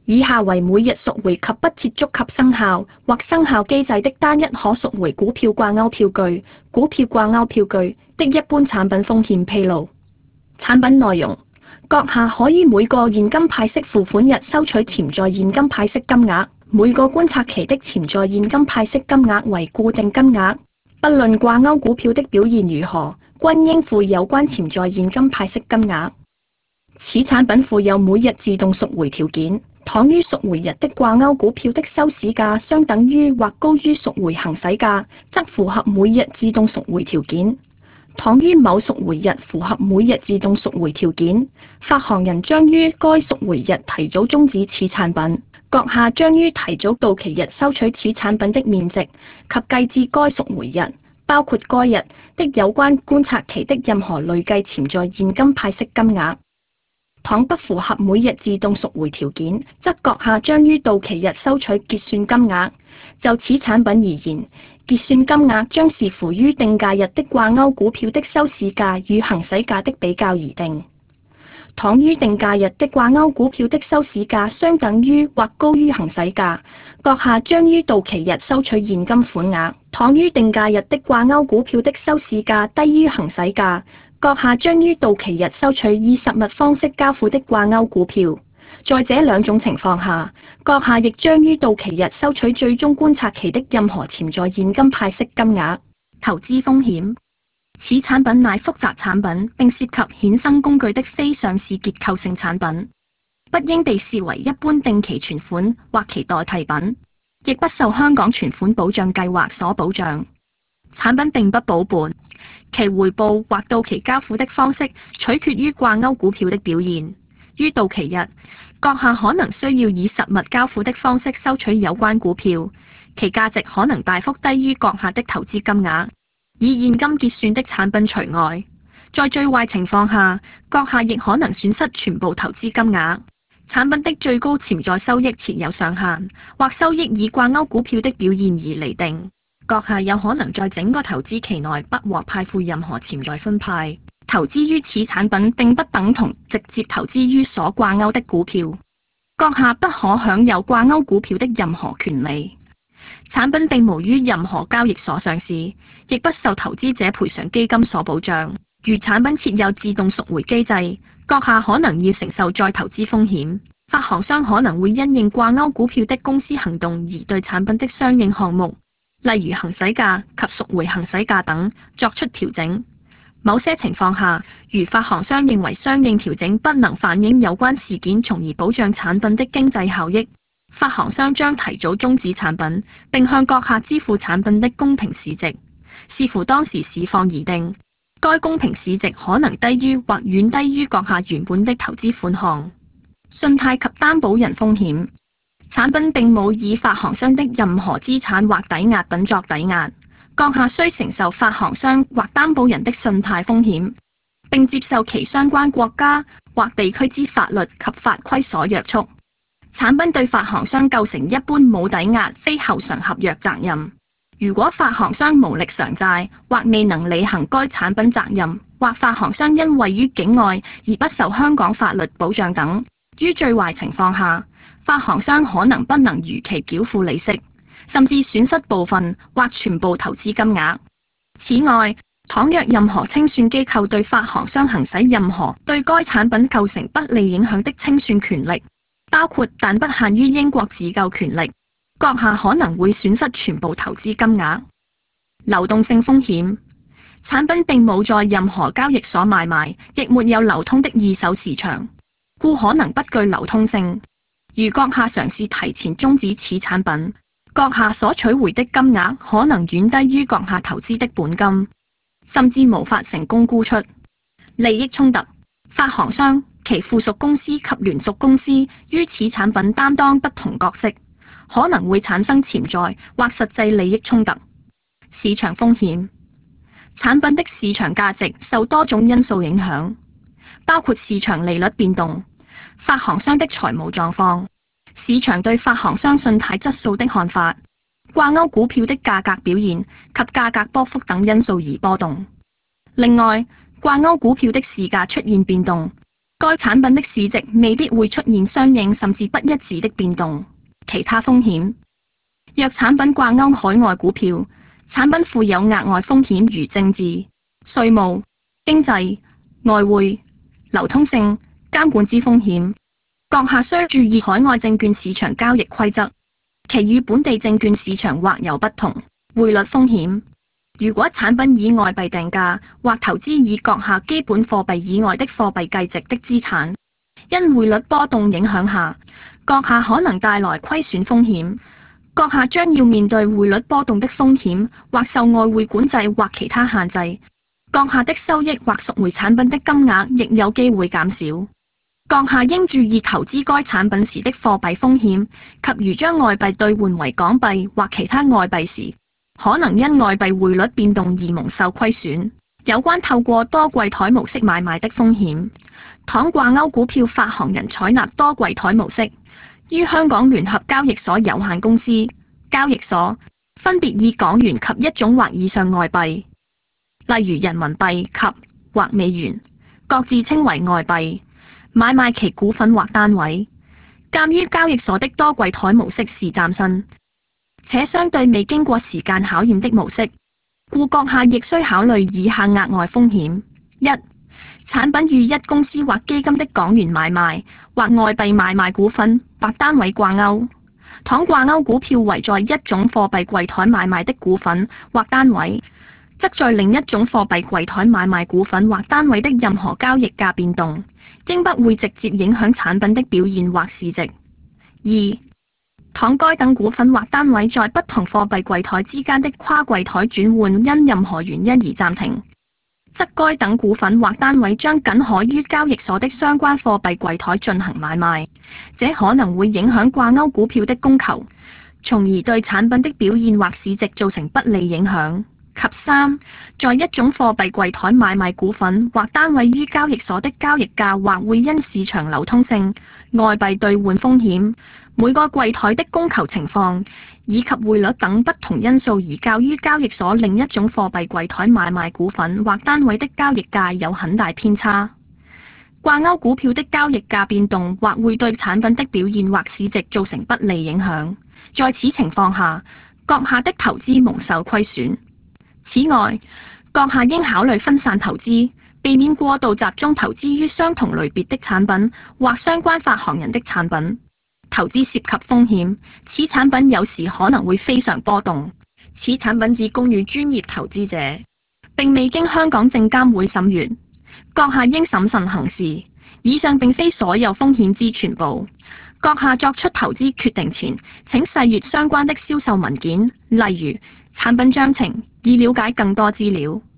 以下為每日贖回及不設觸及生效或生效機制的單一可贖回股票掛鈎票據、股票掛鈎票據的一般產品風險披露。產品內容：閣下可以每個現金派息付款日收取潛在現金派息金額，每個觀察期的潛在現金派息金額為固定金額，不論掛鈎股票的表現如何，均應附有關潛在現金派息金額。此產品附有每日自動贖回條件，倘於贖回日的掛鈎股票的收市價相等於或高於贖回行使價，則符合每日自動贖回條件；倘於某贖回日符合每日自動贖回條件，發行人將於該贖回日提早終止此產品。閣下將於提早到期日收取此產品的面值及計至該贖回日，包括該日的有關觀察期的任何累計潛在現金派息金額。倘不符合每日自動贖回條件，則閣下將於到期日收取結算金額。就此產品而言，結算金額將視乎於定價日的掛鈎股票的收市價與行使價的比較而定。倘於定價日的掛鈎股票的收市價相等於或高於行使價，閣下將於到期日收取現金款額；倘於定價日的掛鈎股票的收市價低於行使價，閣下將於到期日收取以實物方式交付的掛鈎股票。在這兩種情況下，閣下亦將於到期日收取最終觀察期的任何潛在現金派息金額。投資風險：此產品乃複雜產品，並涉及衍生工具的非上市結構性產品，不應被視為一般定期存款或其代替品，亦不受香港存款保障計劃所保障。產品並不保本，其回報或到期交付的方式取決於掛鈎股票的表現。於到期日，閣下可能需要以實物交付的方式收取有關股票，其價值可能大幅低於閣下的投資金額。以現金結算的產品除外，在最壞情況下，閣下亦可能損失全部投資金額。產品的最高潛在收益設有上限，或收益以掛鈎股票的表現而釐定。閣下有可能在整個投資期內不獲派付任何潛在分派。投資於此產品並不等同直接投資於所掛鈎的股票。閣下不可享有掛鈎股票的任何權利。產品並無於任何交易所上市，亦不受投資者賠償基金所保障。如產品設有自動贖回機制，閣下可能要承受再投資風險。發行商可能會因應掛鈎股票的公司行動而對產品的相應項目，例如行使價及贖回行使價等作出調整。某些情況下，如發行商認為相應調整不能反映有關事件，從而保障產品的經濟效益，發行商將提早終止產品，並向閣下支付產品的公平市值，視乎當時市況而定。該公平市值可能低於或遠低於閣下原本的投資款項。信貸及擔保人風險：產品並冇以發行商的任何資產或抵押品作抵押，閣下需承受發行商或擔保人的信貸風險，並接受其相關國家或地區之法律及法規所約束。產品對發行商構成一般冇抵押非後償合約責任。如果發行商無力償債或未能履行該產品責任，或發行商因位於境外而不受香港法律保障等，於最壞情況下，發行商可能不能如期繳付利息，甚至損失部分或全部投資金額。此外，倘若任何清算機構對發行商行使任何對該產品構成不利影響的清算權力，包括但不限於英國自救權力，閣下可能會損失全部投資金額。流動性風險：產品並冇在任何交易所買賣，亦沒有流通的二手市場，故可能不具流通性。如閣下嘗試提前終止此產品，閣下所取回的金額可能遠低於閣下投資的本金，甚至無法成功沽出。利益衝突：發行商、其附屬公司及聯屬公司於此產品擔當不同角色，可能會產生潛在或實際利益衝突。市場風險：產品的市場價值受多種因素影響，包括市場利率變動、發行商的財務狀況、市場對發行商信貸質素的看法、掛鈎股票的價格表現及價格波幅等因素而波動。另外，掛鈎股票的市價出現變動， 該產品的市值未必會出現相應甚至不一致的變動。其他風險：若產品掛鈎海外股票，產品附有額外風險如政治、稅務、經濟、外匯、流通性、監管之風險。閣下需注意海外證券市場交易規則，其與本地證券市場或有不同。匯率風險：如果產品以外幣定價或投資以閣下基本貨幣以外的貨幣計值的資產，因匯率波動影響下，閣下可能帶來虧損風險。閣下將要面對匯率波動的風險，或受外匯管制或其他限制。閣下的收益或贖回產品的金額亦有機會減少。閣下應注意投資該產品時的貨幣風險，及如將外幣兌換為港幣或其他外幣時，可能因外幣匯率變動而蒙受虧損。有關透過多櫃台模式買賣的風險，倘掛鈎股票發行人採納多櫃台模式，於香港聯合交易所有限公司交易所分別以港元及一種或以上外幣，例如人民幣及或美元，各自稱為外幣，買賣其股份或單位。鑑於交易所的多櫃台模式是嶄新且相對未經過時間考驗的模式，故閣下亦需考慮以下額外風險：一、產品與一公司或基金的港元買賣或外幣買賣股份或單位掛鈎，倘掛鈎股票為在一種貨幣櫃台買賣的股份或單位，則在另一種貨幣櫃台買賣股份或單位的任何交易價變動，應不會直接影響產品的表現或市值。二、倘該等股份或單位在不同貨幣櫃台之間的跨櫃台轉換因任何原因而暫停，則該等股份或單位將僅可於交易所的相關貨幣櫃台進行買賣，這可能會影響掛鈎股票的供求，從而對產品的表現或市值造成不利影響。及三，在一種貨幣櫃台買賣股份或單位於交易所的交易價或會因市場流通性、外幣兌換風險、每個櫃台的供求情況以及匯率等不同因素而較於交易所另一種貨幣櫃台買賣股份或單位的交易價有很大偏差。掛鈎股票的交易價變動或會對產品的表現或市值造成不利影響，在此情況下，閣下的投資蒙受虧損。此外，閣下應考慮分散投資，避免過度集中投資於相同類別的產品或相關發行人的產品。投資涉及風險，此產品有時可能會非常波動。此產品只供予專業投資者，並未經香港證監會審閱。閣下應審慎行事。以上並非所有風險之全部。閣下作出投資決定前，請細閱相關的銷售文件，例如產品章程，以了解更多資料。